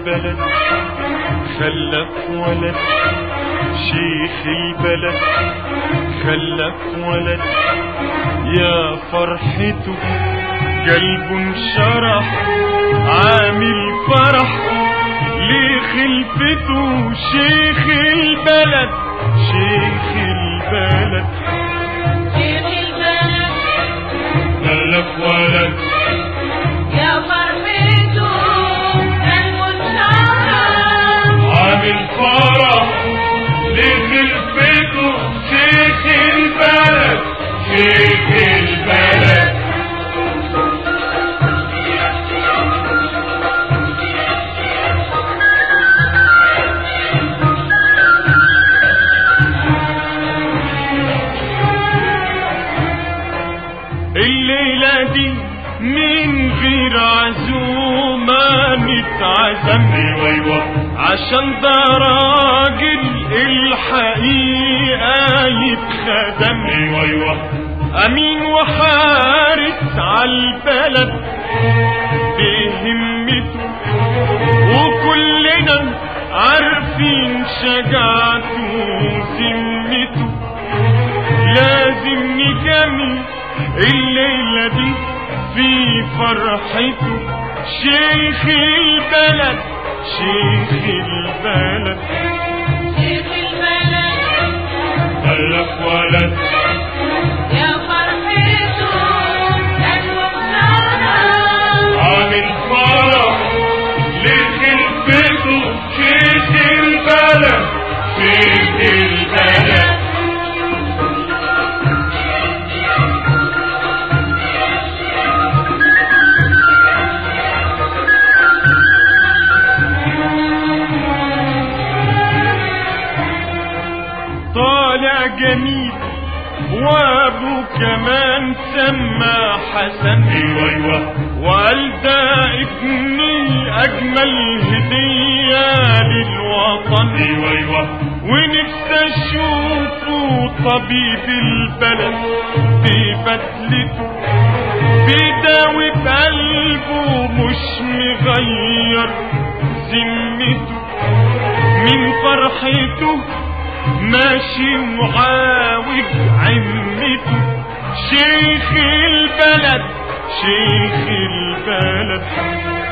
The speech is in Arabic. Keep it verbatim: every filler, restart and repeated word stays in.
البلد خلف ولد، شيخ البلد خلف ولد، يا فرحته قلب انشرح، عامل فرح لخلفته، شيخ البلد شيخ البلد شيخ البلد خلف ولد، يا فرحته قلب انشرح، عامل فرح لخلفته، شيخ البلد شيخ البلد. الليلة دي من غير عزومة نتعزم، ايوه ايوه عشان ده راجل الحقيقة يتخدم، ايوه ايوه امين وحارس عالبلد بهمته، وكلنا عارفين شجاعته وذمته، لازم نجمل الليلة دي في فرحته، شيخ البلد شيخ البلد شيخ البلد خلف ولد، يا فرحته قلب انشرح، عامل فرح لخلفته، شيخ البلد شيخ البلد. طالع جميل وابو كمان سمى حسن، ايوه ايوه وقال ده ابني اجمل هديه للوطن، ايوه ايوه ونفسي اشوفه طبيب البلد ببدلته، بيداوي بقلبه مش مغير ذمته، من فرحته ماشي وعاوج عمته، شيخ البلد شيخ البلد